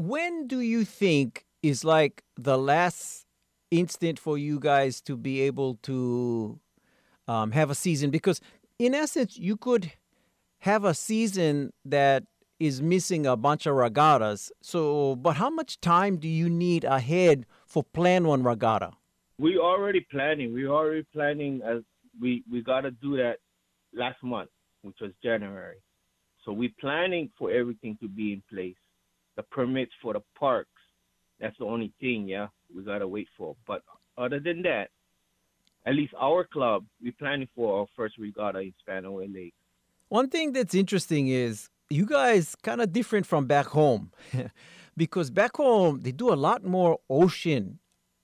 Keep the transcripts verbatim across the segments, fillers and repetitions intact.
When do you think is like the last instant for you guys to be able to um, have a season? Because in essence, you could have a season that is missing a bunch of regattas. So, but how much time do you need ahead for plan one regatta? We already planning. We already planning as we we got to do that last month, which was January. So we planning for everything to be in place. The permits for the parks. That's the only thing, yeah, we gotta wait for. But other than that, at least our club, we planning for our first regatta in Spanaway Lake. One thing that's interesting is you guys kind of different from back home because back home they do a lot more ocean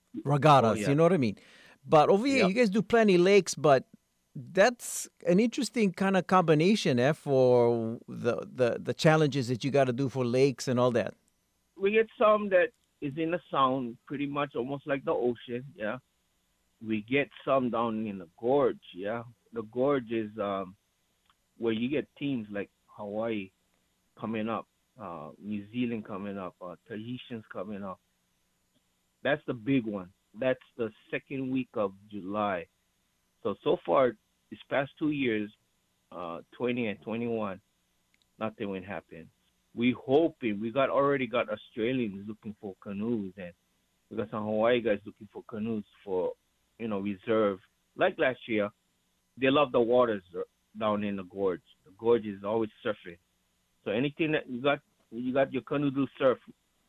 Oh regattas, you yeah, know what I mean? But over here, yep. you guys do plenty lakes, but that's an interesting kind of combination eh, for the, the, the challenges that you got to do for lakes and all that. We get some that is in the sound, pretty much almost like the ocean, yeah. We get some down in the gorge, yeah. The gorge is um where you get teams like Hawaii coming up, uh, New Zealand coming up, uh, Tahitians coming up. That's the big one. That's the second week of July. So so far, this past two years, uh, twenty and twenty-one, nothing will happen. We hoping we got already got Australians looking for canoes, and we got some Hawaii guys looking for canoes for you know reserve. Like last year, they love the waters uh, down in the gorge. The gorge is always surfing. So anything that you got, you got your canoe to surf,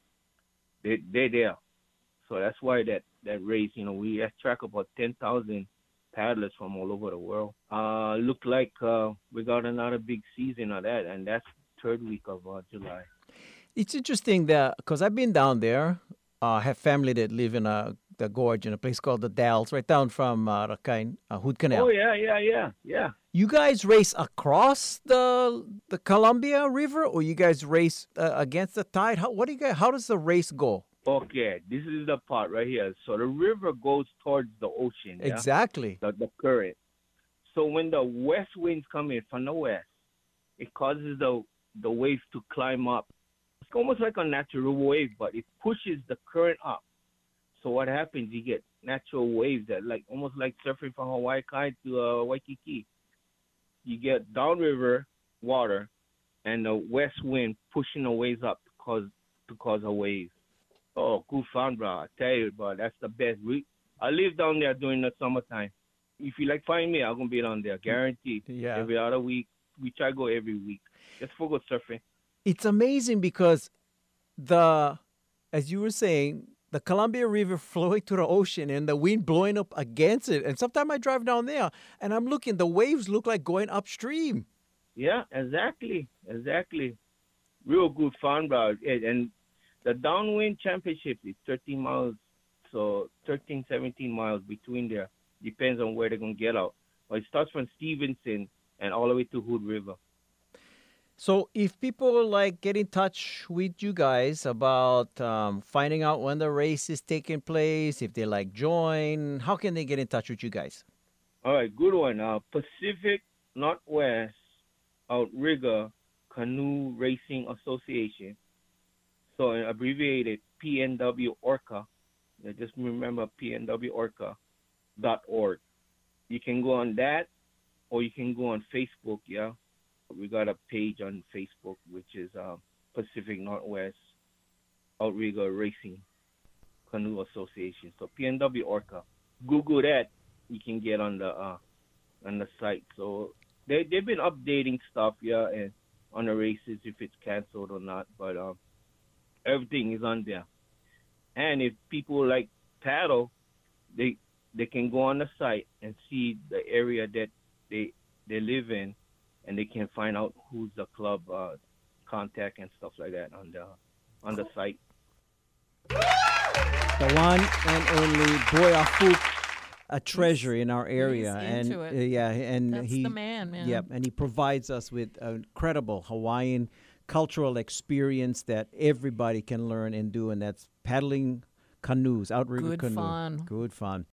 they they there. So that's why that that race, you know, we attract about ten thousand paddlers from all over the world. Uh, look like uh, we got another big season of that, and that's third week of uh, July. It's interesting that because I've been down there, uh, I have family that live in a, the gorge in a place called the Dalles, right down from uh, Rakain, uh, Hood Oh Canal. yeah, yeah, yeah, yeah. You guys race across the the Columbia River, or you guys race uh, against the tide? How what do you guys? How does the race go? Okay, this is the part right here. So the river goes towards the ocean, yeah, Exactly. the the current. So when the west winds come in from the west, it causes the the waves to climb up. It's almost like a natural wave, but it pushes the current up. So what happens? You get natural waves that like almost like surfing from Hawaii Kai to uh, Waikiki. You get downriver water and the west wind pushing the waves up to cause to cause a wave. Oh, good fun, bro. I tell you, bro, that's the best. We I live down there during the summertime. If you like find me, I'm gonna be down there, guaranteed. Yeah. Every other week, we try to go every week just for go surfing. It's amazing because the, as you were saying, the Columbia River flowing to the ocean and the wind blowing up against it. And sometimes I drive down there and I'm looking, the waves look like going upstream. Yeah, exactly, exactly. Real good fun, bro. And and the downwind championship is thirteen miles, so thirteen, seventeen miles between there. Depends on where they're gonna get out. But it starts from Stevenson and all the way to Hood River. So if people like get in touch with you guys about um, finding out when the race is taking place, if they like join, how can they get in touch with you guys? All right, good one. Uh, Pacific Northwest Outrigger Canoe Racing Association. So uh, abbreviated P N W Orca. Yeah, just remember P N W Orca dot org. You can go on that, or you can go on Facebook. Yeah, we got a page on Facebook which is uh, Pacific Northwest Outrigger Racing Canoe Association. So P N W Orca. Google that. You can get on the uh, on the site. So they they've been updating stuff, yeah, and on the races if it's canceled or not. But um, everything is on there. And if people like paddle, they they can go on the site and see the area that they they live in, and they can find out who's the club uh, contact and stuff like that on the on the site. The one and only Boya Fook, a treasure in our area, and into it. uh, yeah, and That's he, the man, man. Yep, and he provides us with an incredible Hawaiian cultural experience that everybody can learn and do, and that's paddling canoes, outrigger Good canoe. fun. Good fun.